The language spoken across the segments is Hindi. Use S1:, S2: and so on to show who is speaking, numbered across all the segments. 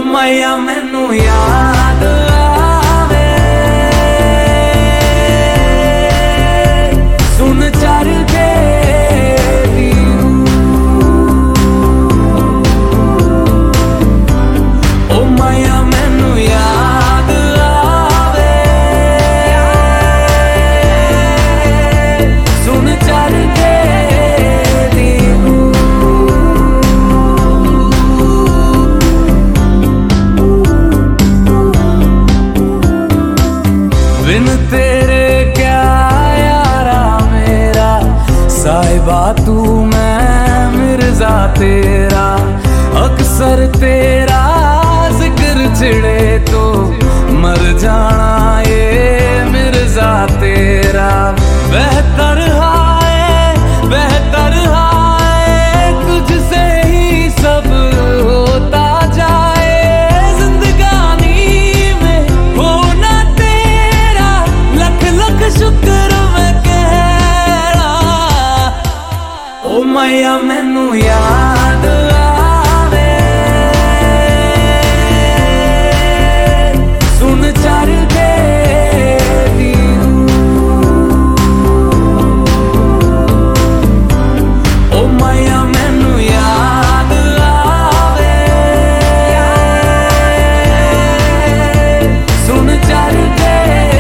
S1: मैया मैनू याद आवे सुन चरखे दी ओ मैया मैनू याद आवे सुन चरखे बिन तेरे क्या यारा मेरा साहिबा तू मैं मिर्जा तेरा अक्सर तेरा जिक्र छिड़े तो मर जाना ये मिर्जा तेरा बेहतर हाय तुझसे ही सब होता जाए जिंदगानी में होना तेरा लख लख शुक्र मैं कह रहा ओ मैया मैनू याद आवे सुन चरखे दी ओ मैया मैनू याद आवे सुन चरखे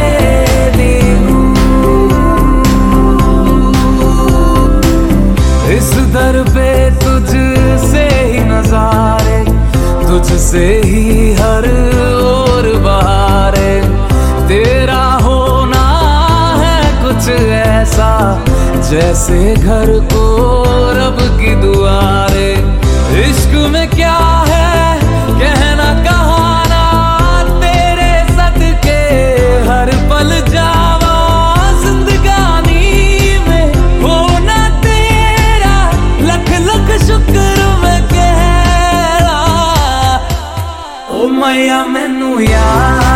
S1: इस दर पे तुझसे ही नजारे तुझसे ही हर ओर बहारे तेरा होना है कुछ ऐसा जैसे घर को रब की दुआरे इश्क में क्या है कहना कहाना तेरे सदके हर पल जावा जिंदगानी में होना तेरा लख लख शुक्र मैं कह रहा ओ मैया मैनू याद